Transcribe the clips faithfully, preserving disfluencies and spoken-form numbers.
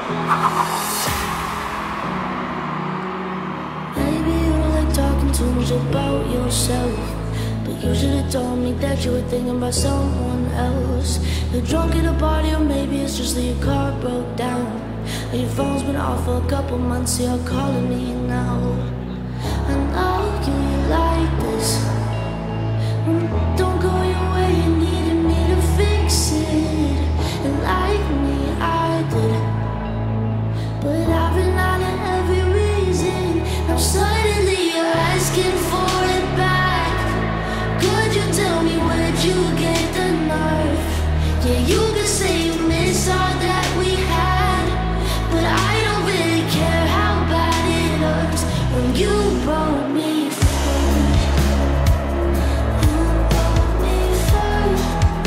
Maybe you like talking too much about yourself, but you should have told me that you were thinking about someone else. You're drunk at a party, or maybe it's just that your car broke down, or your phone's been off for a couple months, so you're calling me now. I know you like this. Don't go your way, you needed me to fix it. And like me, I did, but I've been out of every reason. Now suddenly you're asking for it back. Could you tell me where'd you get the nerve? Yeah, you can say you miss all that we had, but I don't really care how bad it hurts when you broke me first. You broke me first.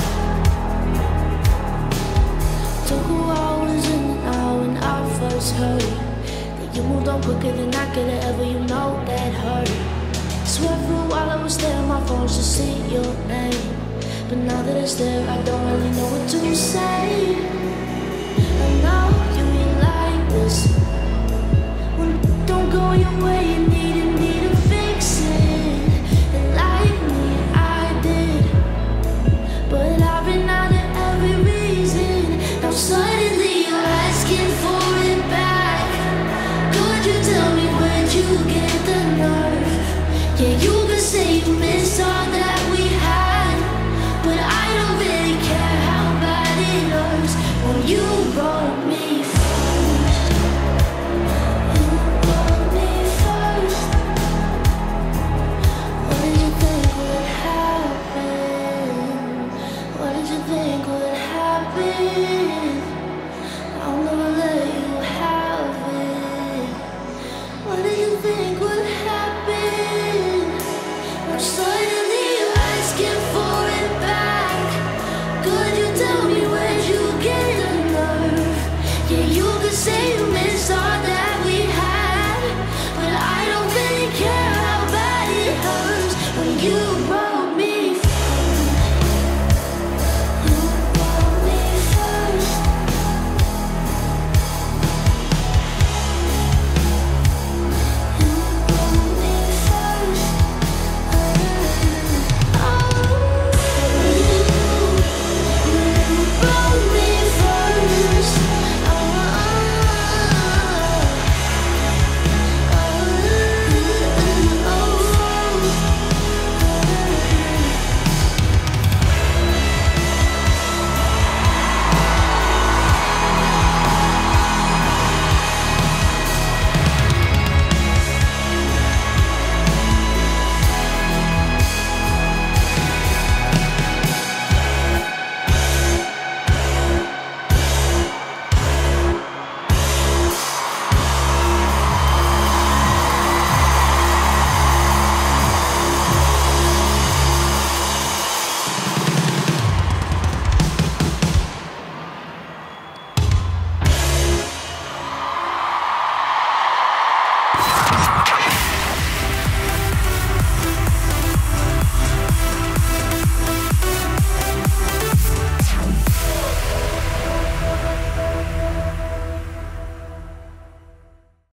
Took a while, was in and out when I first heard that you moved on quicker than I could have ever, you know that hurt. Swear for a while I was there on my phone to see your name, but now that it's there I don't really know what to say.